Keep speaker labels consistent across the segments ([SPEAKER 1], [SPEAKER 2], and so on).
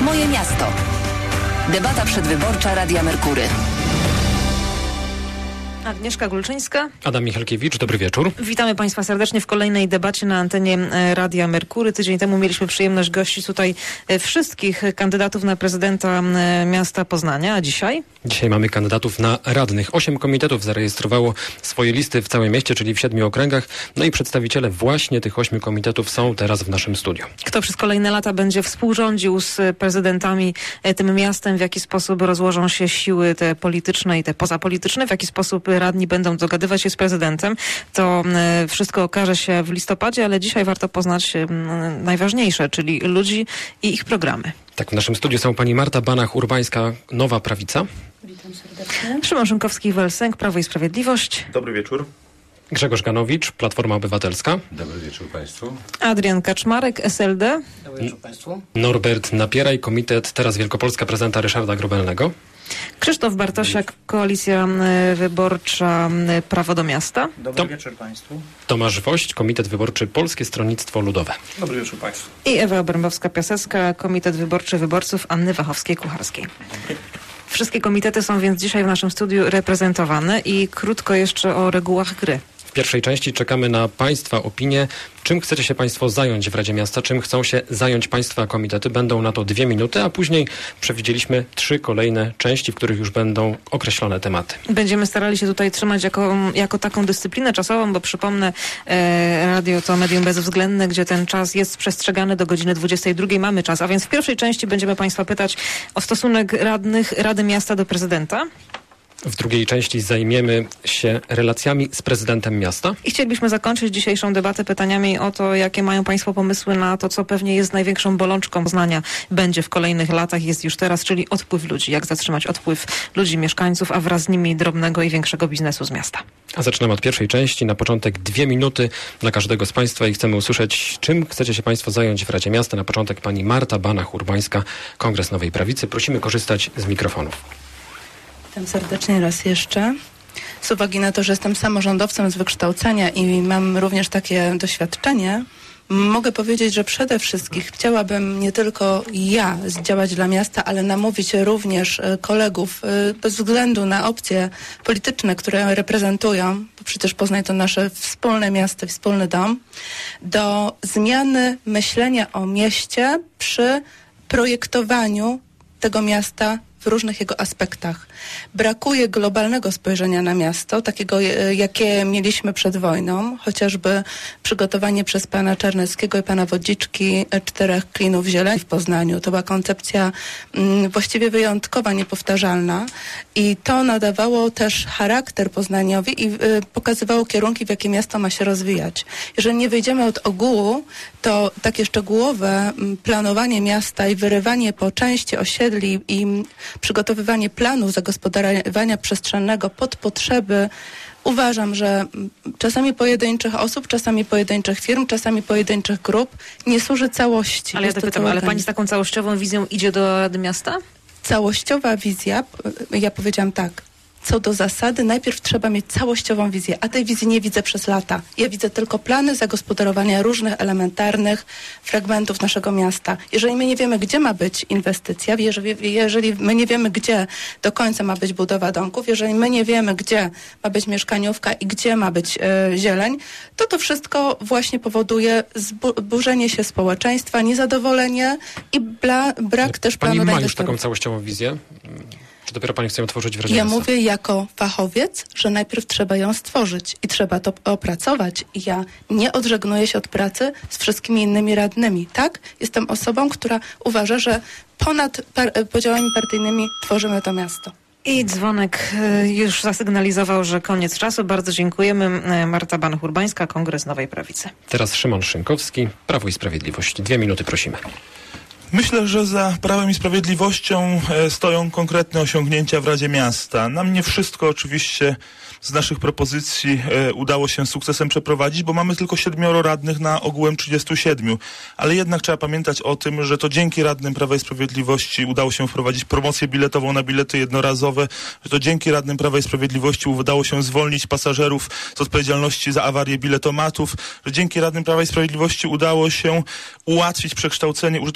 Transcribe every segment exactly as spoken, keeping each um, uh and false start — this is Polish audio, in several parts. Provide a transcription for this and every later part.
[SPEAKER 1] Moje miasto. Debata przedwyborcza Radia Merkury.
[SPEAKER 2] Agnieszka Gulczyńska.
[SPEAKER 3] Adam Michalkiewicz, dobry wieczór.
[SPEAKER 2] Witamy Państwa serdecznie w kolejnej debacie na antenie Radia Merkury. Tydzień temu mieliśmy przyjemność gościć tutaj wszystkich kandydatów na prezydenta miasta Poznania, a dzisiaj?
[SPEAKER 3] Dzisiaj mamy kandydatów na radnych. Osiem komitetów zarejestrowało swoje listy w całym mieście, czyli w siedmiu okręgach. No i przedstawiciele właśnie tych ośmiu komitetów są teraz w naszym studiu.
[SPEAKER 2] Kto przez kolejne lata będzie współrządził z prezydentami tym miastem? W jaki sposób rozłożą się siły te polityczne i te pozapolityczne? W jaki sposób radni będą dogadywać się z prezydentem? To wszystko okaże się w listopadzie, ale dzisiaj warto poznać najważniejsze, czyli ludzi i ich programy.
[SPEAKER 3] Tak, w naszym studiu są pani Marta Banach-Urbańska, Nowa Prawica.
[SPEAKER 4] Witam serdecznie.
[SPEAKER 2] Szymon Szynkowski-Welsenk, Prawo i Sprawiedliwość.
[SPEAKER 5] Dobry wieczór.
[SPEAKER 3] Grzegorz Ganowicz, Platforma Obywatelska.
[SPEAKER 6] Dobry wieczór Państwu.
[SPEAKER 2] Adrian Kaczmarek, S L D.
[SPEAKER 4] Dobry wieczór Państwu.
[SPEAKER 3] Norbert Napieraj, Komitet Teraz Wielkopolska prezydenta Ryszarda Grobelnego.
[SPEAKER 2] Krzysztof Bartosiak, Koalicja Wyborcza Prawo do Miasta.
[SPEAKER 5] Dobry
[SPEAKER 3] To...
[SPEAKER 5] wieczór Państwu.
[SPEAKER 3] Tomasz Wość, Komitet Wyborczy Polskie Stronnictwo Ludowe.
[SPEAKER 5] Dobry wieczór Państwu.
[SPEAKER 2] I Ewa Obrębowska-Piasecka, Komitet Wyborczy Wyborców Anny Wachowskiej-Kucharskiej. Wszystkie komitety są więc dzisiaj w naszym studiu reprezentowane i krótko jeszcze o regułach gry.
[SPEAKER 3] W pierwszej części czekamy na Państwa opinię. Czym chcecie się Państwo zająć w Radzie Miasta? Czym chcą się zająć Państwa komitety? Będą na to dwie minuty, a później przewidzieliśmy trzy kolejne części, w których już będą określone tematy.
[SPEAKER 2] Będziemy starali się tutaj trzymać jako, jako taką dyscyplinę czasową, bo przypomnę, e, radio to medium bezwzględne, gdzie ten czas jest przestrzegany do godziny dwudziestej drugiej. Mamy czas, a więc w pierwszej części będziemy Państwa pytać o stosunek radnych Rady Miasta do prezydenta.
[SPEAKER 3] W drugiej części zajmiemy się relacjami z prezydentem miasta.
[SPEAKER 2] I chcielibyśmy zakończyć dzisiejszą debatę pytaniami o to, jakie mają Państwo pomysły na to, co pewnie jest największą bolączką Poznania, będzie w kolejnych latach, jest już teraz, czyli odpływ ludzi. Jak zatrzymać odpływ ludzi, mieszkańców, a wraz z nimi drobnego i większego biznesu z miasta.
[SPEAKER 3] A zaczynamy od pierwszej części. Na początek dwie minuty dla każdego z Państwa i chcemy usłyszeć, czym chcecie się Państwo zająć w Radzie Miasta. Na początek pani Marta Banach-Urbańska, Kongres Nowej Prawicy. Prosimy korzystać z mikrofonów.
[SPEAKER 4] Witam serdecznie raz jeszcze. Z uwagi na to, że jestem samorządowcem z wykształcenia i mam również takie doświadczenie, mogę powiedzieć, że przede wszystkim chciałabym nie tylko ja zdziałać dla miasta, ale namówić również kolegów bez względu na opcje polityczne, które reprezentują, bo przecież Poznań to nasze wspólne miasto i wspólny dom, do zmiany myślenia o mieście przy projektowaniu tego miasta w różnych jego aspektach. Brakuje globalnego spojrzenia na miasto, takiego jakie mieliśmy przed wojną, chociażby przygotowanie przez pana Czarneckiego i pana Wodziczki czterech klinów zieleni w Poznaniu. To była koncepcja m, właściwie wyjątkowa, niepowtarzalna i to nadawało też charakter Poznaniowi i y, pokazywało kierunki, w jakie miasto ma się rozwijać. Jeżeli nie wyjdziemy od ogółu, to takie szczegółowe m, planowanie miasta i wyrywanie po części osiedli i m, przygotowywanie planów zagospodarowania przestrzennego pod potrzeby, uważam, że czasami pojedynczych osób, czasami pojedynczych firm, czasami pojedynczych grup nie służy całości.
[SPEAKER 2] Ale ja to pytam, ale pani z taką całościową wizją idzie do Rady Miasta?
[SPEAKER 4] Całościowa wizja, ja powiedziałam tak, co do zasady, najpierw trzeba mieć całościową wizję, a tej wizji nie widzę przez lata. Ja widzę tylko plany zagospodarowania różnych elementarnych fragmentów naszego miasta. Jeżeli my nie wiemy, gdzie ma być inwestycja, jeżeli, jeżeli my nie wiemy, gdzie do końca ma być budowa domków, jeżeli my nie wiemy, gdzie ma być mieszkaniówka i gdzie ma być e, zieleń, to to wszystko właśnie powoduje zburzenie się społeczeństwa, niezadowolenie i bla, brak
[SPEAKER 3] Ale
[SPEAKER 4] też
[SPEAKER 3] pani
[SPEAKER 4] planu
[SPEAKER 3] ma już taką całościową wizję? Czy dopiero pani chce ją tworzyć w Radzie
[SPEAKER 4] Ja
[SPEAKER 3] Miasta?
[SPEAKER 4] mówię jako fachowiec, że najpierw trzeba ją stworzyć i trzeba to opracować. I ja nie odżegnuję się od pracy z wszystkimi innymi radnymi, tak? Jestem osobą, która uważa, że ponad par- podziałami partyjnymi tworzymy to miasto.
[SPEAKER 2] I dzwonek już zasygnalizował, że koniec czasu. Bardzo dziękujemy. Marta Banach-Urbańska, Kongres Nowej Prawicy.
[SPEAKER 3] Teraz Szymon Szynkowski, Prawo i Sprawiedliwość. Dwie minuty prosimy.
[SPEAKER 5] Myślę, że za Prawem i Sprawiedliwością e, stoją konkretne osiągnięcia w Radzie Miasta. Nam nie wszystko oczywiście z naszych propozycji e, udało się z sukcesem przeprowadzić, bo mamy tylko siedmioro radnych na ogółem trzydziestu siedmiu. Ale jednak trzeba pamiętać o tym, że to dzięki radnym Prawa i Sprawiedliwości udało się wprowadzić promocję biletową na bilety jednorazowe, że to dzięki radnym Prawa i Sprawiedliwości udało się zwolnić pasażerów z odpowiedzialności za awarię biletomatów, że dzięki radnym Prawa i Sprawiedliwości udało się ułatwić przekształcenie użytkowania wieczyste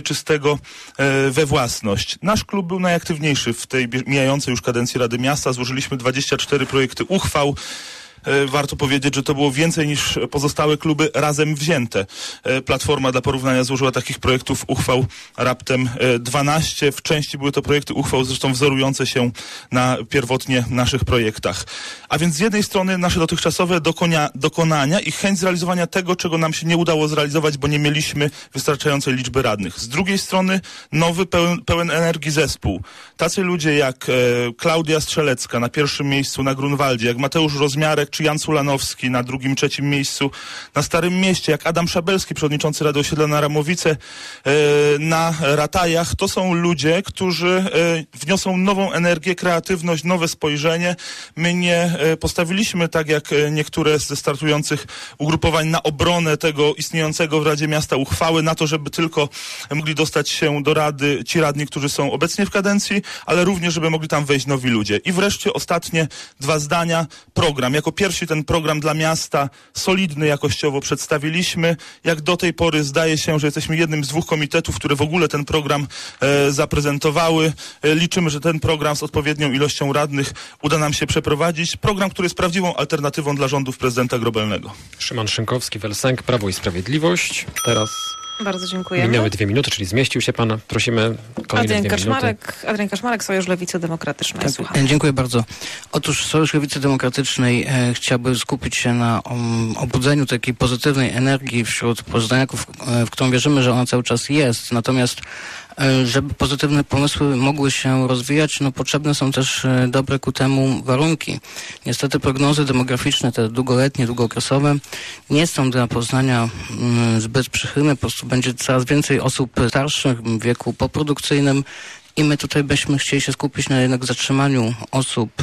[SPEAKER 5] czystego e, we własność. Nasz klub był najaktywniejszy w tej mijającej już kadencji Rady Miasta. Złożyliśmy dwadzieścia cztery projekty uchwał. Warto powiedzieć, że to było więcej niż pozostałe kluby razem wzięte. Platforma dla porównania złożyła takich projektów uchwał raptem dwanaście. W części były to projekty uchwał zresztą wzorujące się na pierwotnie naszych projektach. A więc z jednej strony nasze dotychczasowe dokonia, dokonania i chęć zrealizowania tego, czego nam się nie udało zrealizować, bo nie mieliśmy wystarczającej liczby radnych. Z drugiej strony nowy, pełen, pełen energii zespół. Tacy ludzie jak e, Klaudia Strzelecka na pierwszym miejscu na Grunwaldzie, jak Mateusz Rozmiarek czy Jan Sulanowski na drugim, trzecim miejscu na Starym Mieście, jak Adam Szabelski, przewodniczący Rady Osiedla na Ramowice, e, na Ratajach. To są ludzie, którzy e, wniosą nową energię, kreatywność, nowe spojrzenie. My nie e, postawiliśmy, tak jak e, niektóre ze startujących ugrupowań, na obronę tego istniejącego w Radzie Miasta uchwały, na to, żeby tylko mogli dostać się do Rady ci radni, którzy są obecnie w kadencji, ale również, żeby mogli tam wejść nowi ludzie. I wreszcie ostatnie dwa zdania. Program. Jako pierwszy ten program dla miasta solidny jakościowo przedstawiliśmy. Jak do tej pory zdaje się, że jesteśmy jednym z dwóch komitetów, które w ogóle ten program e, zaprezentowały. E, liczymy, że ten program z odpowiednią ilością radnych uda nam się przeprowadzić. Program, który jest prawdziwą alternatywą dla rządów prezydenta Grobelnego.
[SPEAKER 3] Szymon Szynkowski, Welsenk, Prawo i Sprawiedliwość. Teraz
[SPEAKER 2] bardzo dziękujemy.
[SPEAKER 3] Minęły dwie minuty, czyli zmieścił się pan. Prosimy kolejne
[SPEAKER 2] Adrian
[SPEAKER 3] dwie
[SPEAKER 2] Kaczmarek,
[SPEAKER 3] minuty.
[SPEAKER 2] Adrian Kaczmarek, Sojusz Lewicy Demokratycznej.
[SPEAKER 6] Tak,
[SPEAKER 2] Słucham.
[SPEAKER 6] dziękuję bardzo. Otóż Sojusz Lewicy Demokratycznej e, chciałby skupić się na um, obudzeniu takiej pozytywnej energii wśród poznaniaków, e, w którą wierzymy, że ona cały czas jest. Natomiast e, żeby pozytywne pomysły mogły się rozwijać, no potrzebne są też e, dobre ku temu warunki. Niestety prognozy demograficzne, te długoletnie, długookresowe, nie są dla Poznania m, zbyt przychylne. Po prostu będzie coraz więcej osób starszych w wieku poprodukcyjnym. I my tutaj byśmy chcieli się skupić na jednak zatrzymaniu osób, y,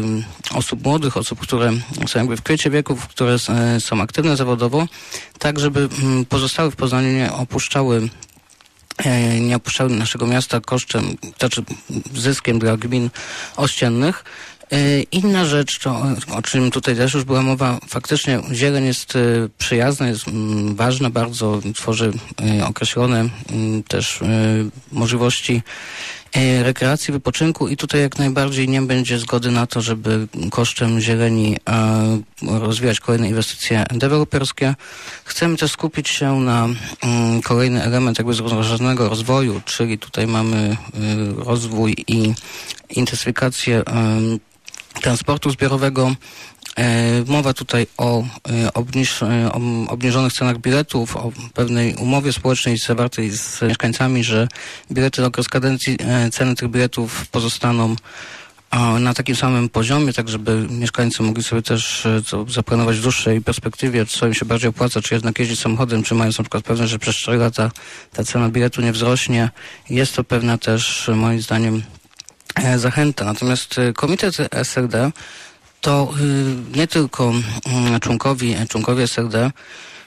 [SPEAKER 6] osób młodych, osób, które są jakby w kwiecie wieków, które y, są aktywne zawodowo, tak żeby y, pozostałe w Poznaniu nie opuszczały y, nie opuszczały naszego miasta kosztem, znaczy zyskiem dla gmin ościennych. Inna rzecz, to, o czym tutaj też już była mowa, faktycznie zieleń jest przyjazna, jest ważna bardzo, tworzy określone też możliwości rekreacji, wypoczynku i tutaj jak najbardziej nie będzie zgody na to, żeby kosztem zieleni rozwijać kolejne inwestycje deweloperskie. Chcemy też skupić się na kolejny element jakby zrównoważonego rozwoju, czyli tutaj mamy rozwój i intensyfikację transportu zbiorowego. E, mowa tutaj o, e, obniż, e, o obniżonych cenach biletów, o pewnej umowie społecznej zawartej z mieszkańcami, że bilety na okres kadencji, e, ceny tych biletów pozostaną e, na takim samym poziomie, tak żeby mieszkańcy mogli sobie też e, to zaplanować w dłuższej perspektywie, co im się bardziej opłaca, czy jednak jeździć samochodem, czy mając na przykład pewność, że przez cztery lata ta cena biletu nie wzrośnie. Jest to pewna też, moim zdaniem, zachęta. Natomiast Komitet S L D to nie tylko członkowie, członkowie S L D.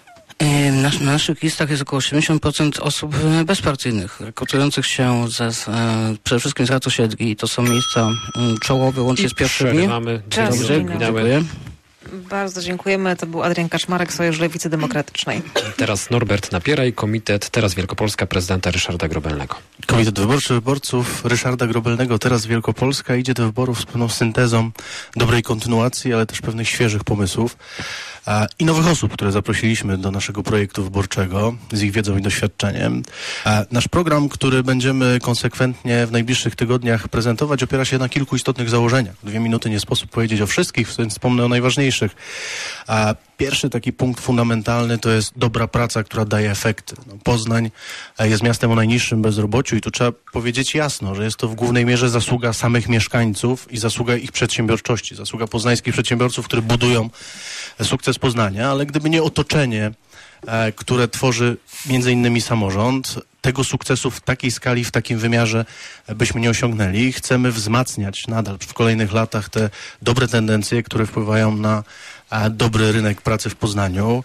[SPEAKER 6] Na, na naszych listach jest około siedemdziesiąt procent osób bezpartyjnych, rekrutujących się ze, przede wszystkim z rad osiedli. I to są miejsca czołowe, łącznie z pierwszymi.
[SPEAKER 2] Dobrze,
[SPEAKER 6] dziękuję.
[SPEAKER 2] Bardzo dziękujemy. To był Adrian Kaczmarek, Sojusz Lewicy Demokratycznej.
[SPEAKER 3] Teraz Norbert Napieraj, Komitet Teraz Wielkopolska prezydenta Ryszarda Grobelnego.
[SPEAKER 7] Komitet Wyborczy Wyborców Ryszarda Grobelnego Teraz Wielkopolska idzie do wyborów z pewną syntezą dobrej kontynuacji, ale też pewnych świeżych pomysłów a, i nowych osób, które zaprosiliśmy do naszego projektu wyborczego z ich wiedzą i doświadczeniem. A, nasz program, który będziemy konsekwentnie w najbliższych tygodniach prezentować, opiera się na kilku istotnych założeniach. Dwie minuty nie sposób powiedzieć o wszystkich, więc wspomnę o najważniejszych. A pierwszy taki punkt fundamentalny to jest dobra praca, która daje efekty. No, Poznań jest miastem o najniższym bezrobociu i tu trzeba powiedzieć jasno, że jest to w głównej mierze zasługa samych mieszkańców i zasługa ich przedsiębiorczości, zasługa poznańskich przedsiębiorców, którzy budują sukces Poznania, ale gdyby nie otoczenie, e, które tworzy między innymi samorząd, tego sukcesu w takiej skali, w takim wymiarze byśmy nie osiągnęli. Chcemy wzmacniać nadal w kolejnych latach te dobre tendencje, które wpływają na a, dobry rynek pracy w Poznaniu.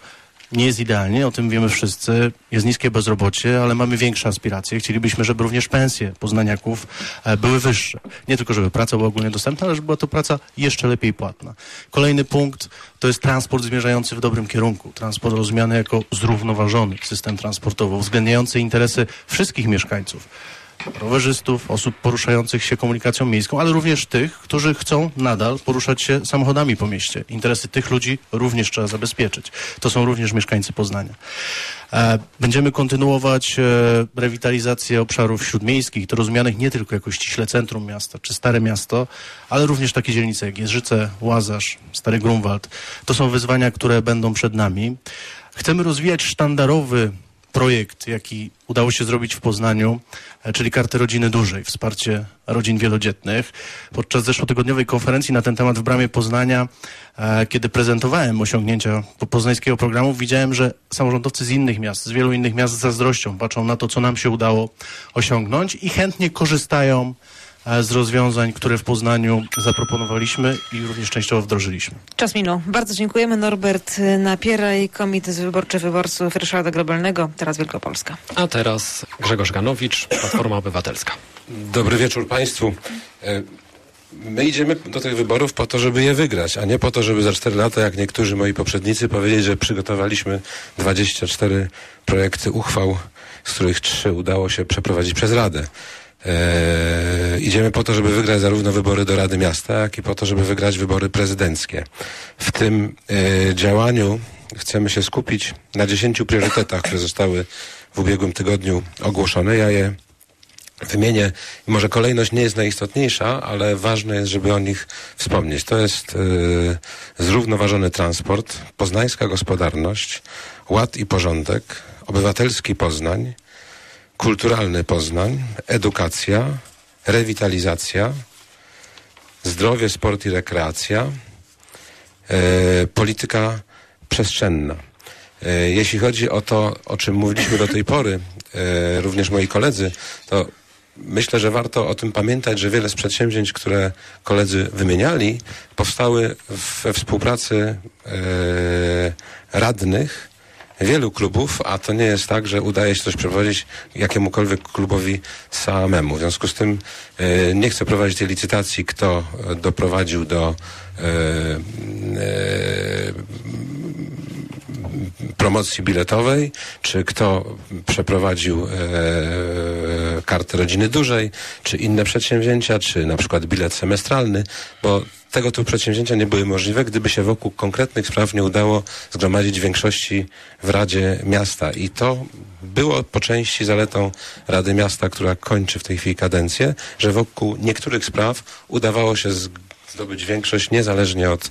[SPEAKER 7] Nie jest idealnie, o tym wiemy wszyscy. Jest niskie bezrobocie, ale mamy większe aspiracje. Chcielibyśmy, żeby również pensje poznaniaków e, były wyższe. Nie tylko, żeby praca była ogólnie dostępna, ale żeby była to praca jeszcze lepiej płatna. Kolejny punkt to jest transport zmierzający w dobrym kierunku. Transport rozumiany jako zrównoważony system transportowy, uwzględniający interesy wszystkich mieszkańców. Rowerzystów, osób poruszających się komunikacją miejską, ale również tych, którzy chcą nadal poruszać się samochodami po mieście. Interesy tych ludzi również trzeba zabezpieczyć. To są również mieszkańcy Poznania. E, będziemy kontynuować e, rewitalizację obszarów śródmiejskich, to rozumianych nie tylko jako ściśle centrum miasta, czy Stare Miasto, ale również takie dzielnice jak Jeżyce, Łazarz, Stary Grunwald. To są wyzwania, które będą przed nami. Chcemy rozwijać sztandarowy projekt, jaki udało się zrobić w Poznaniu, czyli Kartę Rodziny Dużej, wsparcie rodzin wielodzietnych. Podczas zeszłotygodniowej konferencji na ten temat w Bramie Poznania, kiedy prezentowałem osiągnięcia poznańskiego programu, widziałem, że samorządowcy z innych miast, z wielu innych miast z zazdrością patrzą na to, co nam się udało osiągnąć i chętnie korzystają z rozwiązań, które w Poznaniu zaproponowaliśmy i również częściowo wdrożyliśmy.
[SPEAKER 2] Czas minął. Bardzo dziękujemy. Norbert Napieraj, Komitet Wyborczy Wyborców Ryszarda Grobelnego, teraz Wielkopolska.
[SPEAKER 3] A teraz Grzegorz Ganowicz, Platforma Obywatelska.
[SPEAKER 8] Dobry wieczór Państwu. My idziemy do tych wyborów po to, żeby je wygrać, a nie po to, żeby za cztery lata, jak niektórzy moi poprzednicy, powiedzieć, że przygotowaliśmy dwadzieścia cztery projekty uchwał, z których trzy udało się przeprowadzić przez Radę. Eee, idziemy po to, żeby wygrać zarówno wybory do Rady Miasta, jak i po to, żeby wygrać wybory prezydenckie. W tym e, działaniu chcemy się skupić na dziesięciu priorytetach, które zostały w ubiegłym tygodniu ogłoszone. Ja je wymienię. Może kolejność nie jest najistotniejsza, ale ważne jest, żeby o nich wspomnieć. To jest e, zrównoważony transport, poznańska gospodarność, ład i porządek, obywatelski Poznań, kulturalny Poznań, edukacja, rewitalizacja, zdrowie, sport i rekreacja, e, polityka przestrzenna. E, jeśli chodzi o to, o czym mówiliśmy do tej pory, e, również moi koledzy, to myślę, że warto o tym pamiętać, że wiele z przedsięwzięć, które koledzy wymieniali, powstały we współpracy e, radnych wielu klubów, a to nie jest tak, że udaje się coś przeprowadzić jakiemukolwiek klubowi samemu. W związku z tym e, nie chcę prowadzić tej licytacji, kto doprowadził do e, e, promocji biletowej, czy kto przeprowadził e, kartę rodziny dużej, czy inne przedsięwzięcia, czy na przykład bilet semestralny, bo tego typu przedsięwzięcia nie były możliwe, gdyby się wokół konkretnych spraw nie udało zgromadzić większości w Radzie Miasta. I to było po części zaletą Rady Miasta, która kończy w tej chwili kadencję, że wokół niektórych spraw udawało się zdobyć większość niezależnie od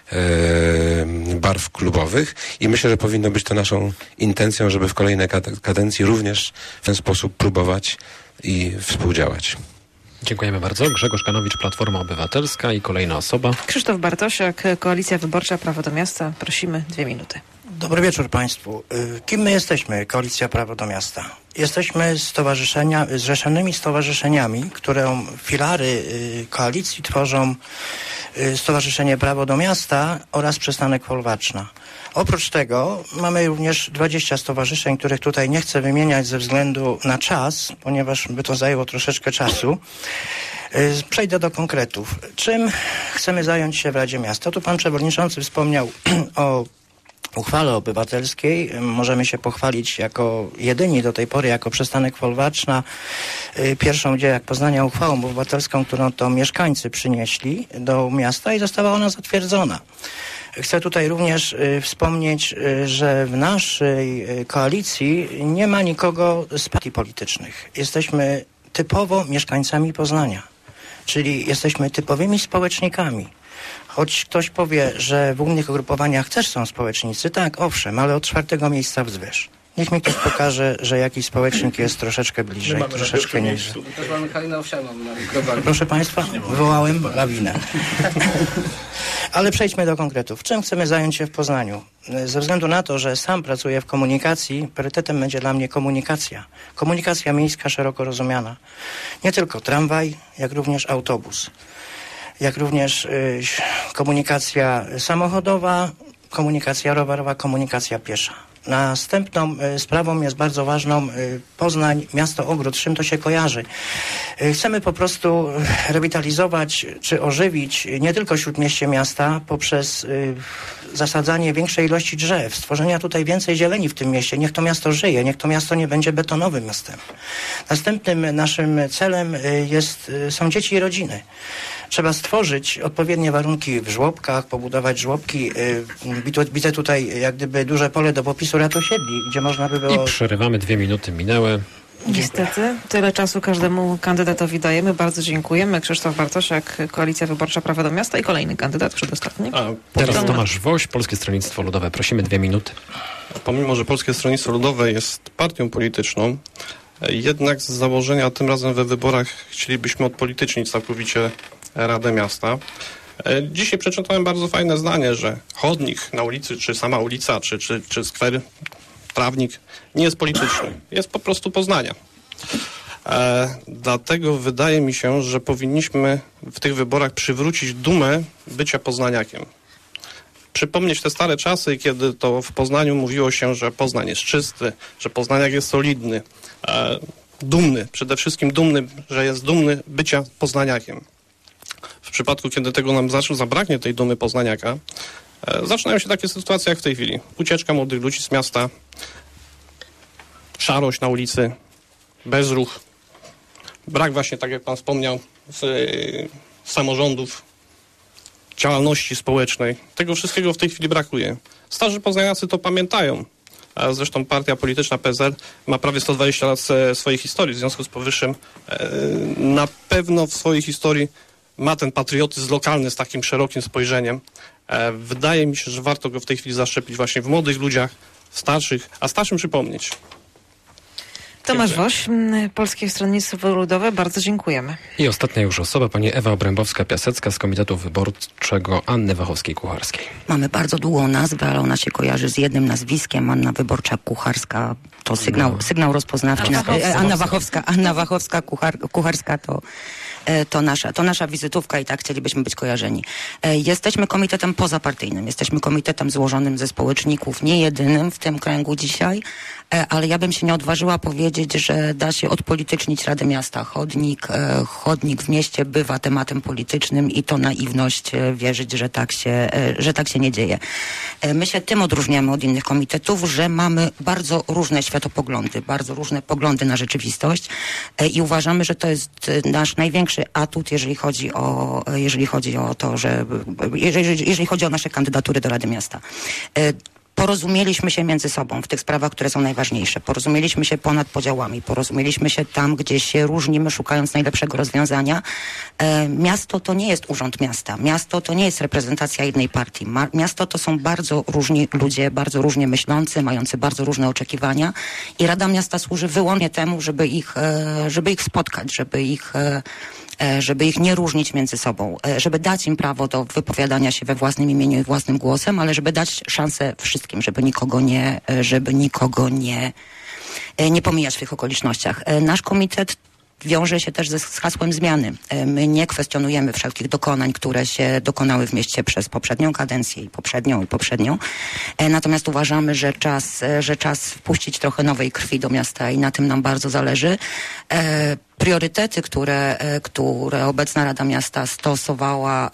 [SPEAKER 8] e, barw klubowych. I myślę, że powinno być to naszą intencją, żeby w kolejnej kadencji również w ten sposób próbować i współdziałać.
[SPEAKER 3] Dziękujemy bardzo. Grzegorz Ganowicz, Platforma Obywatelska i kolejna osoba.
[SPEAKER 2] Krzysztof Bartosiak, Koalicja Wyborcza Prawo do Miasta. Prosimy, dwie minuty.
[SPEAKER 9] Dobry wieczór Państwu. Kim my jesteśmy, Koalicja Prawo do Miasta? Jesteśmy stowarzyszenia, zrzeszonymi stowarzyszeniami, które filary koalicji tworzą Stowarzyszenie Prawo do Miasta oraz Przystanek Folwarczna. Oprócz tego mamy również dwadzieścia stowarzyszeń, których tutaj nie chcę wymieniać ze względu na czas, ponieważ by to zajęło troszeczkę czasu. Przejdę do konkretów. Czym chcemy zająć się w Radzie Miasta? Tu pan przewodniczący wspomniał o uchwale obywatelskiej. Możemy się pochwalić jako jedyni do tej pory, jako Przystanek Folwarczna, pierwszą gdzie jak Poznania uchwałą obywatelską, którą to mieszkańcy przynieśli do miasta i została ona zatwierdzona. Chcę tutaj również y, wspomnieć, y, że w naszej y, koalicji nie ma nikogo z partii politycznych. Jesteśmy typowo mieszkańcami Poznania, czyli jesteśmy typowymi społecznikami. Choć ktoś powie, że w innych ugrupowaniach też są społecznicy, tak, owszem, ale od czwartego miejsca wzwyż. Niech mi ktoś pokaże, że jakiś społecznik jest troszeczkę bliżej, troszeczkę niżej. Proszę Państwa, wywołałem lawinę. Ale przejdźmy do konkretów. Czym chcemy zająć się w Poznaniu? Ze względu na to, że sam pracuję w komunikacji, priorytetem będzie dla mnie komunikacja. Komunikacja miejska szeroko rozumiana. Nie tylko tramwaj, jak również autobus. Jak również y, komunikacja samochodowa, komunikacja rowerowa, komunikacja piesza. Następną y, sprawą jest bardzo ważną y, Poznań, miasto Ogród. Z czym to się kojarzy? Y, chcemy po prostu rewitalizować czy ożywić nie tylko śródmieście miasta poprzez y, zasadzanie większej ilości drzew, stworzenia tutaj więcej zieleni w tym mieście. Niech to miasto żyje, niech to miasto nie będzie betonowym miastem. Następnym naszym celem y, jest, y, są dzieci i rodziny. Trzeba stworzyć odpowiednie warunki w żłobkach, pobudować żłobki. Widzę tutaj jak gdyby duże pole do popisu rad osiedli, gdzie można by było...
[SPEAKER 3] I przerywamy, dwie minuty minęły.
[SPEAKER 2] Niestety, tyle czasu każdemu kandydatowi dajemy. Bardzo dziękujemy. Krzysztof Bartosiak, Koalicja Wyborcza Prawo do Miasta i kolejny kandydat, przedostatni.
[SPEAKER 3] A teraz Tomasz, Tomasz Woś, Polskie Stronnictwo Ludowe. Prosimy, dwie minuty.
[SPEAKER 10] Pomimo, że Polskie Stronnictwo Ludowe jest partią polityczną, jednak z założenia tym razem we wyborach chcielibyśmy odpolitycznić całkowicie Radę Miasta. Dzisiaj przeczytałem bardzo fajne zdanie, że chodnik na ulicy, czy sama ulica, czy, czy, czy skwer, trawnik nie jest polityczny. Jest po prostu Poznania. E, dlatego wydaje mi się, że powinniśmy w tych wyborach przywrócić dumę bycia poznaniakiem. Przypomnieć te stare czasy, kiedy to w Poznaniu mówiło się, że Poznań jest czysty, że poznaniak jest solidny, e, dumny, przede wszystkim dumny, że jest dumny bycia poznaniakiem. W przypadku, kiedy tego nam zacznie zabraknie, tej dumy poznaniaka, e, zaczynają się takie sytuacje jak w tej chwili. Ucieczka młodych ludzi z miasta, szarość na ulicy, bezruch, brak właśnie, tak jak pan wspomniał, z, y, samorządów, działalności społecznej. Tego wszystkiego w tej chwili brakuje. Starzy poznaniacy to pamiętają. A zresztą partia polityczna P S L ma prawie sto dwadzieścia lat e, swojej historii. W związku z powyższym e, na pewno w swojej historii ma ten patriotyzm lokalny z takim szerokim spojrzeniem. E, wydaje mi się, że warto go w tej chwili zaszczepić właśnie w młodych ludziach, starszych, a starszym przypomnieć.
[SPEAKER 2] Tomasz Woś, Polskie Stronnictwo Ludowe, bardzo dziękujemy.
[SPEAKER 3] I ostatnia już osoba, pani Ewa Obrębowska-Piasecka z Komitetu Wyborczego Anny Wachowskiej-Kucharskiej.
[SPEAKER 11] Mamy bardzo długą nazwę, ale ona się kojarzy z jednym nazwiskiem. Anna Wyborcza-Kucharska to sygnał, no. sygnał rozpoznawczy. Anna Wachowska, Anna Wachowska, Anna Wachowska Kuchar, Kucharska to, to, nasza, to nasza wizytówka i tak chcielibyśmy być kojarzeni. Jesteśmy komitetem pozapartyjnym, jesteśmy komitetem złożonym ze społeczników, nie jedynym w tym kręgu dzisiaj, ale ja bym się nie odważyła powiedzieć, że da się odpolitycznić Radę Miasta. Chodnik, chodnik w mieście bywa tematem politycznym i to naiwność wierzyć, że tak się, że tak się nie dzieje. My się tym odróżniamy od innych komitetów, że mamy bardzo różne światopoglądy, bardzo różne poglądy na rzeczywistość i uważamy, że to jest nasz największy atut, jeżeli chodzi o, jeżeli chodzi o to, że, jeżeli, jeżeli chodzi o nasze kandydatury do Rady Miasta. Porozumieliśmy się między sobą w tych sprawach, które są najważniejsze. Porozumieliśmy się ponad podziałami. Porozumieliśmy się tam, gdzie się różnimy, szukając najlepszego rozwiązania. E, miasto to nie jest urząd miasta. Miasto to nie jest reprezentacja jednej partii. Ma, miasto to są bardzo różni ludzie, bardzo różnie myślący, mający bardzo różne oczekiwania. I Rada Miasta służy wyłącznie temu, żeby ich, e, żeby ich spotkać, żeby ich... E, żeby ich nie różnić między sobą, żeby dać im prawo do wypowiadania się we własnym imieniu i własnym głosem, ale żeby dać szansę wszystkim, żeby nikogo nie, żeby nikogo nie, nie pomijać w tych okolicznościach. Nasz komitet wiąże się też ze, z hasłem zmiany. My nie kwestionujemy wszelkich dokonań, które się dokonały w mieście przez poprzednią kadencję i poprzednią i poprzednią. Natomiast uważamy, że czas, że czas wpuścić trochę nowej krwi do miasta i na tym nam bardzo zależy. Priorytety, które, które obecna Rada Miasta stosowała,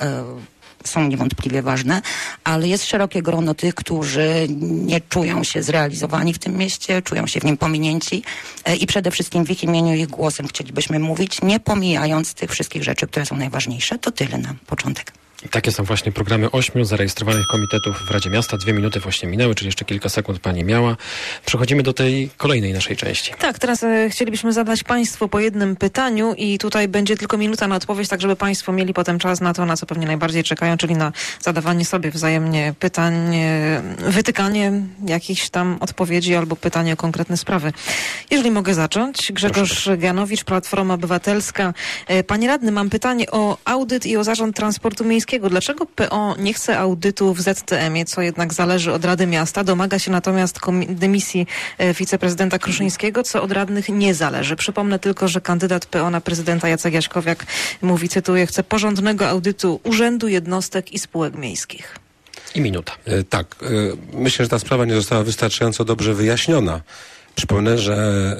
[SPEAKER 11] są niewątpliwie ważne, ale jest szerokie grono tych, którzy nie czują się zrealizowani w tym mieście, czują się w nim pominięci i przede wszystkim w ich imieniu, ich głosem chcielibyśmy mówić, nie pomijając tych wszystkich rzeczy, które są najważniejsze. To tyle na początek.
[SPEAKER 3] Takie są właśnie programy ośmiu zarejestrowanych komitetów w Radzie Miasta. Dwie minuty właśnie minęły, czyli jeszcze kilka sekund pani miała. Przechodzimy do tej kolejnej naszej części.
[SPEAKER 2] Tak, teraz e, chcielibyśmy zadać państwu po jednym pytaniu i tutaj będzie tylko minuta na odpowiedź, tak żeby państwo mieli potem czas na to, na co pewnie najbardziej czekają, czyli na zadawanie sobie wzajemnie pytań, e, wytykanie jakichś tam odpowiedzi albo pytanie o konkretne sprawy. Jeżeli mogę zacząć. Grzegorz Ganowicz, Platforma Obywatelska. E, panie radny, mam pytanie o audyt i o Zarząd Transportu Miejskiego. Dlaczego P O nie chce audytu w Z T M-ie, co jednak zależy od Rady Miasta? Domaga się natomiast dymisji e, wiceprezydenta Kruszyńskiego, co od radnych nie zależy. Przypomnę tylko, że kandydat P O na prezydenta Jacek Jaśkowiak mówi, cytuję, chce porządnego audytu urzędu, jednostek i spółek miejskich.
[SPEAKER 3] I minuta.
[SPEAKER 8] E, tak. E, myślę, że ta sprawa nie została wystarczająco dobrze wyjaśniona. Przypomnę, że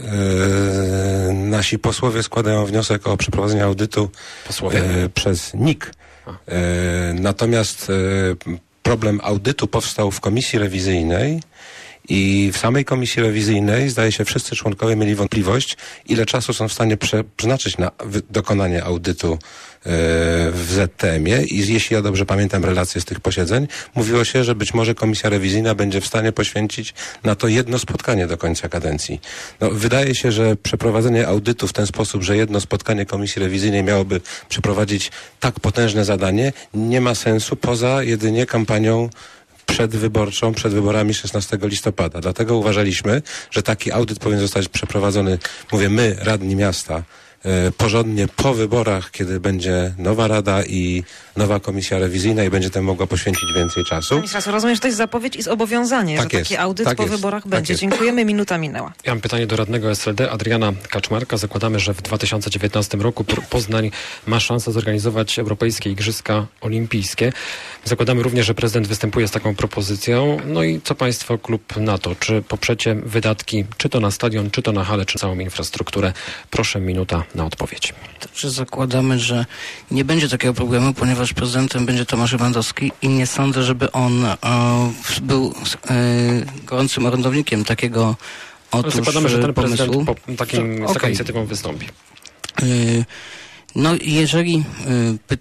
[SPEAKER 8] e, nasi posłowie składają wniosek o przeprowadzenie audytu e, przez N I K. E, natomiast e, problem audytu powstał w komisji rewizyjnej i w samej komisji rewizyjnej, zdaje się, wszyscy członkowie mieli wątpliwość, ile czasu są w stanie prze, przeznaczyć na wy, dokonanie audytu e, w Z T M ie i jeśli ja dobrze pamiętam relacje z tych posiedzeń, mówiło się, że być może komisja rewizyjna będzie w stanie poświęcić na to jedno spotkanie do końca kadencji. No, wydaje się, że przeprowadzenie audytu w ten sposób, że jedno spotkanie komisji rewizyjnej miałoby przeprowadzić tak potężne zadanie, nie ma sensu poza jedynie kampanią przedwyborczą, przed wyborami szesnastego listopada. Dlatego uważaliśmy, że taki audyt powinien zostać przeprowadzony, mówię my, radni miasta, e, porządnie po wyborach, kiedy będzie nowa rada i nowa komisja rewizyjna i będzie temu mogła poświęcić więcej czasu.
[SPEAKER 2] Pani Strasu, rozumiem, że to jest zapowiedź i zobowiązanie,
[SPEAKER 8] Tak
[SPEAKER 2] że
[SPEAKER 8] jest,
[SPEAKER 2] taki audyt
[SPEAKER 8] tak
[SPEAKER 2] po
[SPEAKER 8] jest,
[SPEAKER 2] wyborach
[SPEAKER 8] tak
[SPEAKER 2] będzie.
[SPEAKER 8] jest.
[SPEAKER 2] Dziękujemy, minuta minęła.
[SPEAKER 3] Ja mam pytanie do radnego S L D, Adriana Kaczmarka. Zakładamy, że w dwa tysiące dziewiętnastym roku Poznań ma szansę zorganizować Europejskie Igrzyska Olimpijskie. Zakładamy również, że prezydent występuje z taką propozycją. No i co państwo, klub na to? Czy poprzecie wydatki, czy to na stadion, czy to na halę, czy całą infrastrukturę? Proszę, minuta na odpowiedź.
[SPEAKER 6] Także zakładamy, że nie będzie takiego problemu, ponieważ prezydentem będzie Tomasz Lewandowski i nie sądzę, żeby on e, był e, gorącym orędownikiem takiego otóż
[SPEAKER 3] Ale zakładamy, że ten prezydent
[SPEAKER 6] pomysłu.
[SPEAKER 3] po takim, z taką
[SPEAKER 6] Okay.
[SPEAKER 3] inicjatywą wystąpi.
[SPEAKER 6] E, no jeżeli e, py,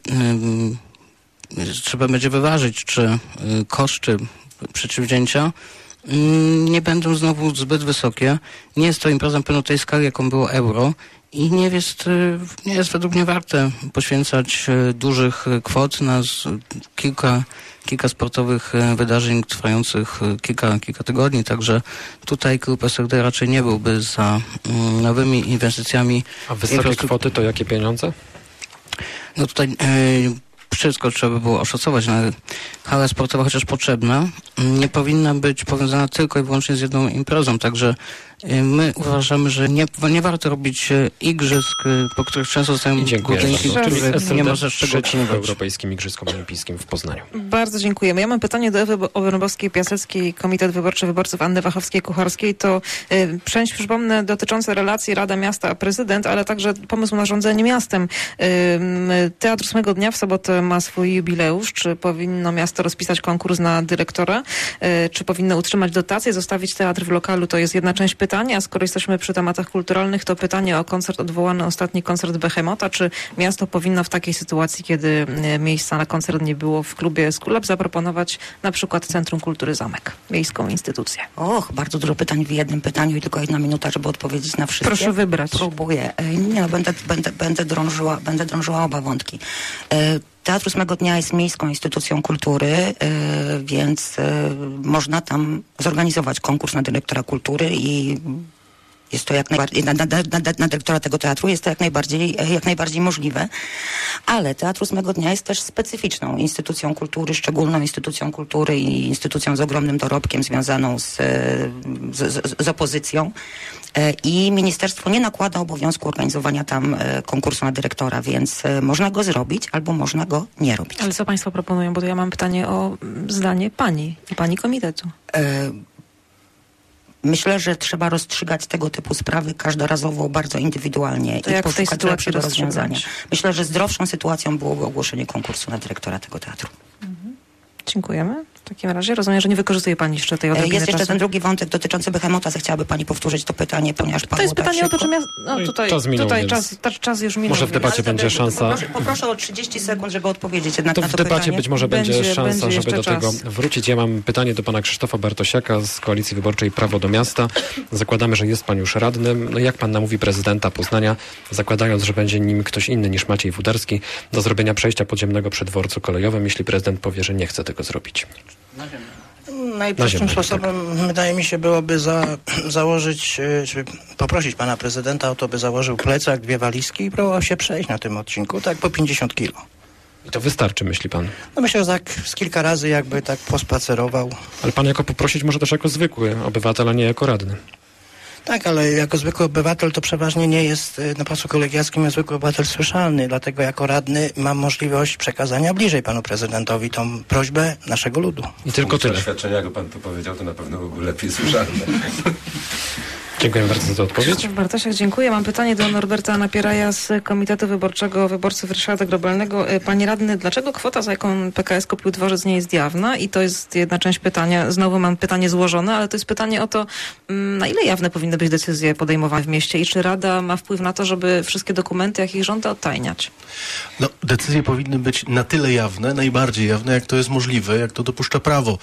[SPEAKER 6] e, trzeba będzie wyważyć, czy e, koszty przedsięwzięcia nie będą znowu zbyt wysokie. Nie jest to impreza pełną tej skali, jaką było Euro i nie jest, nie jest według mnie warte poświęcać dużych kwot na z, kilka, kilka sportowych wydarzeń trwających kilka, kilka tygodni, także tutaj klub S L D raczej nie byłby za mm, nowymi inwestycjami.
[SPEAKER 3] A wysokie kwoty to jakie pieniądze?
[SPEAKER 6] No tutaj yy, wszystko trzeba by było oszacować. No, hala sportowa, chociaż potrzebna, nie powinna być powiązana tylko i wyłącznie z jedną imprezą. Także y, my uważamy, że nie, nie warto robić y, igrzysk, y, po których często zostają budynki, których nie ma za czego
[SPEAKER 3] w Europejskim Igrzysko Olimpijskim w Poznaniu.
[SPEAKER 2] Bardzo dziękujemy. Ja mam pytanie do Ewy Obrąbowskiej-Piaseckiej, Komitet Wyborczy Wyborców Anny Wachowskiej-Kucharskiej. To y, część, przypomnę, dotycząca relacji Rada Miasta a prezydent, ale także pomysł na rządzenie miastem. Y, Teatr ósmego dnia w sobotę ma swój jubileusz. Czy powinno miasto rozpisać konkurs na dyrektora? Y, czy powinno utrzymać dotacje, zostawić teatr w lokalu? To jest jedna część pytania. A skoro jesteśmy przy tematach kulturalnych, to pytanie o koncert, odwołany ostatni koncert Behemota. Czy miasto powinno w takiej sytuacji, kiedy y, miejsca na koncert nie było w klubie Skulab, zaproponować na przykład Centrum Kultury Zamek, miejską instytucję?
[SPEAKER 11] Och, bardzo dużo pytań w jednym pytaniu i tylko jedna minuta, żeby odpowiedzieć na wszystkie.
[SPEAKER 2] Proszę wybrać.
[SPEAKER 11] Próbuję. E, Nie, no, będę, będę, będę, drążyła, będę drążyła oba wątki. E, Teatr ósmego dnia jest miejską instytucją kultury, e, więc e, można tam zorganizować konkurs na dyrektora kultury i jest to jak najbardziej, na, na, na, na dyrektora tego teatru jest to jak najbardziej, jak najbardziej możliwe. Ale Teatr ósmego dnia jest też specyficzną instytucją kultury, szczególną instytucją kultury i instytucją z ogromnym dorobkiem związaną z, z, z, z opozycją. I ministerstwo nie nakłada obowiązku organizowania tam konkursu na dyrektora, więc można go zrobić albo można go nie robić.
[SPEAKER 2] Ale co państwo proponują? Bo to ja mam pytanie o zdanie pani i pani komitetu.
[SPEAKER 11] E Myślę, że trzeba rozstrzygać tego typu sprawy każdorazowo, bardzo indywidualnie
[SPEAKER 2] to
[SPEAKER 11] i
[SPEAKER 2] jak w tej
[SPEAKER 11] poszukać
[SPEAKER 2] sytuacji
[SPEAKER 11] lepszego rozwiązania.
[SPEAKER 2] rozstrzygać?
[SPEAKER 11] Myślę, że zdrowszą sytuacją byłoby ogłoszenie konkursu na dyrektora tego teatru.
[SPEAKER 2] Mhm. Dziękujemy. W takim razie rozumiem, że nie wykorzystuje pani jeszcze tej
[SPEAKER 11] E,
[SPEAKER 2] odrobiny
[SPEAKER 11] Jest jeszcze
[SPEAKER 2] czasu.
[SPEAKER 11] ten drugi wątek dotyczący Behemota. Zechciałaby pani powtórzyć to pytanie, ponieważ
[SPEAKER 2] To
[SPEAKER 11] padło
[SPEAKER 2] jest
[SPEAKER 11] tak
[SPEAKER 2] pytanie o to,
[SPEAKER 11] szybko.
[SPEAKER 2] czy miasto... No,
[SPEAKER 3] No i
[SPEAKER 2] tutaj
[SPEAKER 3] czas minął,
[SPEAKER 2] tutaj
[SPEAKER 3] więc
[SPEAKER 2] czas, ta, czas już minął.
[SPEAKER 3] może w debacie
[SPEAKER 2] więc-
[SPEAKER 3] będzie szansa.
[SPEAKER 11] Poproszę, poproszę o trzydzieści sekund, żeby odpowiedzieć jednak
[SPEAKER 3] To
[SPEAKER 11] na
[SPEAKER 3] w
[SPEAKER 11] to
[SPEAKER 3] debacie
[SPEAKER 11] pytanie.
[SPEAKER 3] być może będzie,
[SPEAKER 2] Będzie-
[SPEAKER 3] szansa,
[SPEAKER 2] będzie
[SPEAKER 3] żeby do
[SPEAKER 2] jeszcze
[SPEAKER 3] tego
[SPEAKER 2] czas.
[SPEAKER 3] wrócić. Ja mam pytanie do pana Krzysztofa Bartosiaka z Koalicji Wyborczej Prawo do Miasta. Zakładamy, że jest pan już radnym. No jak pan namówi prezydenta Poznania, zakładając, że będzie nim ktoś inny niż Maciej Wudarski, do zrobienia przejścia podziemnego przy dworcu kolejowym, jeśli prezydent powie, że nie chce tego zrobić?
[SPEAKER 9] Najprostszym sposobem, wydaje mi się, byłoby za, założyć, czy poprosić pana prezydenta o to, by założył plecak, dwie walizki i próbował się przejść na tym odcinku, tak po pięćdziesiąt kilo.
[SPEAKER 3] I to wystarczy, myśli pan?
[SPEAKER 9] No myślę, że tak z kilka razy jakby tak pospacerował.
[SPEAKER 3] Ale pan jako poprosić może też jako zwykły obywatel, a nie jako radny.
[SPEAKER 9] Tak, ale jako zwykły obywatel to przeważnie nie jest na pasu kolegiackim, jest zwykły obywatel słyszalny, dlatego jako radny mam możliwość przekazania bliżej panu prezydentowi tą prośbę naszego ludu.
[SPEAKER 3] I tylko tyle.
[SPEAKER 8] Doświadczenia, jak pan to powiedział, to na pewno byłby lepiej słyszalny.
[SPEAKER 3] Dziękuję bardzo za tę odpowiedź.
[SPEAKER 2] Krzysztof Bartosiak, dziękuję. Mam pytanie do Norberta Napieraja z Komitetu Wyborczego Wyborców Ryszarda Grobelnego. Panie radny, dlaczego kwota, za jaką P K S kupił dworzec, nie jest jawna? I to jest jedna część pytania. Znowu mam pytanie złożone, ale to jest pytanie o to, na ile jawne powinny być decyzje podejmowane w mieście i czy Rada ma wpływ na to, żeby wszystkie dokumenty, jakich żąda, odtajniać?
[SPEAKER 7] No, decyzje powinny być na tyle jawne, najbardziej jawne, jak to jest możliwe, jak to dopuszcza prawo.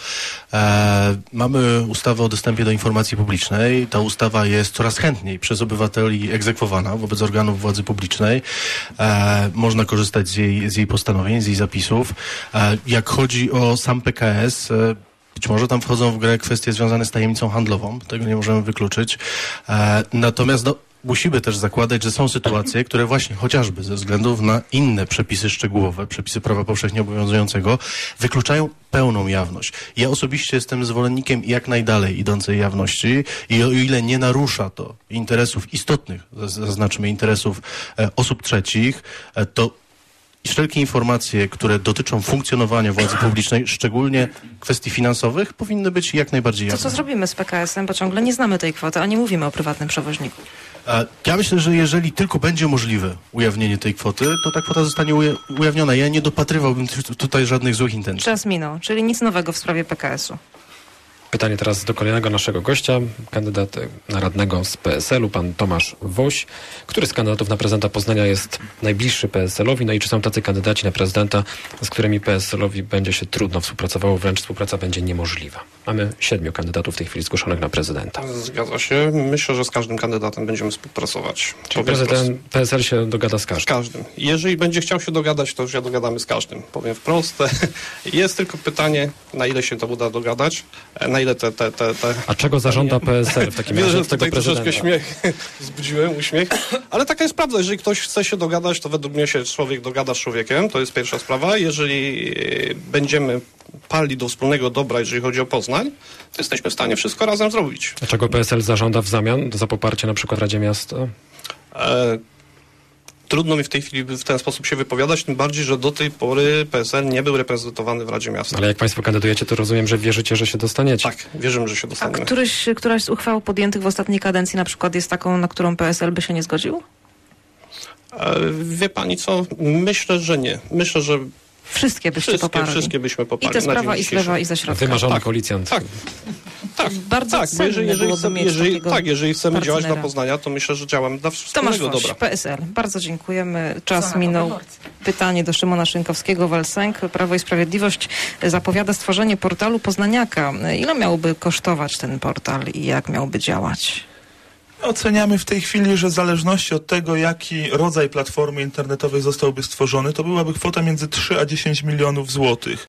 [SPEAKER 7] E, mamy ustawę o dostępie do informacji publicznej. Ta ustawa jest coraz chętniej przez obywateli egzekwowana wobec organów władzy publicznej. E, można korzystać z jej, z jej postanowień, z jej zapisów. E, jak chodzi o sam P K S, e, być może tam wchodzą w grę kwestie związane z tajemnicą handlową. Tego nie możemy wykluczyć. E, natomiast no, musimy też zakładać, że są sytuacje, które właśnie chociażby ze względów na inne przepisy szczegółowe, przepisy prawa powszechnie obowiązującego, wykluczają pełną jawność. Ja osobiście jestem zwolennikiem jak najdalej idącej jawności i o ile nie narusza to interesów istotnych, zaznaczmy interesów e, osób trzecich, e, to wszelkie informacje, które dotyczą funkcjonowania władzy publicznej, szczególnie kwestii finansowych, powinny być jak najbardziej jawne.
[SPEAKER 2] To co zrobimy z P K S em, bo ciągle nie znamy tej kwoty, a nie mówimy o prywatnym przewoźniku.
[SPEAKER 7] Ja myślę, że jeżeli tylko będzie możliwe ujawnienie tej kwoty, to ta kwota zostanie uja- ujawniona. Ja nie dopatrywałbym tutaj żadnych złych intencji.
[SPEAKER 2] Czas minął, czyli nic nowego w sprawie P K es u.
[SPEAKER 3] Pytanie teraz do kolejnego naszego gościa, kandydat na radnego z P S el u, pan Tomasz Woś. Który z kandydatów na prezydenta Poznania jest najbliższy P S el owi? No i czy są tacy kandydaci na prezydenta, z którymi P S el owi będzie się trudno współpracowało, wręcz współpraca będzie niemożliwa? Mamy siedmiu kandydatów w tej chwili zgłoszonych na prezydenta.
[SPEAKER 10] Zgadza się. Myślę, że z każdym kandydatem będziemy współpracować.
[SPEAKER 3] Czyli prezydent P S el się dogada z każdym?
[SPEAKER 10] Z każdym. Jeżeli będzie chciał się dogadać, to już się dogadamy z każdym. Powiem wprost. Jest tylko pytanie, na ile się to uda dogadać, na ile te... te, te, te...
[SPEAKER 3] A czego zażąda P S el w takim razie od tego
[SPEAKER 10] tutaj
[SPEAKER 3] prezydenta?
[SPEAKER 10] Troszeczkę śmiech wzbudziłem, uśmiech. Ale taka jest prawda. Jeżeli ktoś chce się dogadać, to według mnie się człowiek dogada z człowiekiem. To jest pierwsza sprawa. Jeżeli będziemy pali do wspólnego dobra, jeżeli chodzi o Poznań, to jesteśmy w stanie wszystko razem zrobić.
[SPEAKER 3] A czego P S el zażąda w zamian za poparcie na przykład Radzie Miasta?
[SPEAKER 10] E, trudno mi w tej chwili w ten sposób się wypowiadać, tym bardziej, że do tej pory P S el nie był reprezentowany w Radzie Miasta.
[SPEAKER 3] Ale jak państwo kandydujecie, to rozumiem, że wierzycie, że się dostaniecie.
[SPEAKER 10] Tak, wierzymy, że się
[SPEAKER 2] A
[SPEAKER 10] dostaniemy.
[SPEAKER 2] któryś, któraś z uchwał podjętych w ostatniej kadencji na przykład jest taką, na którą P S el by się nie zgodził?
[SPEAKER 10] E, wie pani co? Myślę, że nie. Myślę, że
[SPEAKER 2] Wszystkie byście
[SPEAKER 10] wszystkie,
[SPEAKER 2] poparli.
[SPEAKER 10] wszystkie byśmy
[SPEAKER 2] I
[SPEAKER 10] poparli.
[SPEAKER 2] te z
[SPEAKER 10] na
[SPEAKER 2] prawa,
[SPEAKER 10] dzień
[SPEAKER 2] i z lewa,
[SPEAKER 10] dzisiejszy.
[SPEAKER 2] i ze środka.
[SPEAKER 3] Wymarzony
[SPEAKER 10] Tak.
[SPEAKER 3] policjant.
[SPEAKER 10] Tak. Tak,
[SPEAKER 2] Bardzo
[SPEAKER 10] tak, bo
[SPEAKER 2] cenne
[SPEAKER 10] jeżeli, jeżeli
[SPEAKER 2] byłoby
[SPEAKER 10] chcemy,
[SPEAKER 2] mieć
[SPEAKER 10] jeżeli,
[SPEAKER 2] takiego
[SPEAKER 10] tak, jeżeli chcemy
[SPEAKER 2] partnera.
[SPEAKER 10] działać dla Poznania, to myślę, że działamy dla
[SPEAKER 2] Tomasz
[SPEAKER 10] wspólnego
[SPEAKER 2] Woś,
[SPEAKER 10] dobra.
[SPEAKER 2] P S el. Bardzo dziękujemy. Czas minął. Pytanie do Szymona Szynkowskiego, Walsęk. Prawo i Sprawiedliwość zapowiada stworzenie portalu Poznaniaka. Ile miałby kosztować ten portal i jak miałby działać?
[SPEAKER 5] Oceniamy w tej chwili, że w zależności od tego, jaki rodzaj platformy internetowej zostałby stworzony, to byłaby kwota między trzy a dziesięć milionów złotych.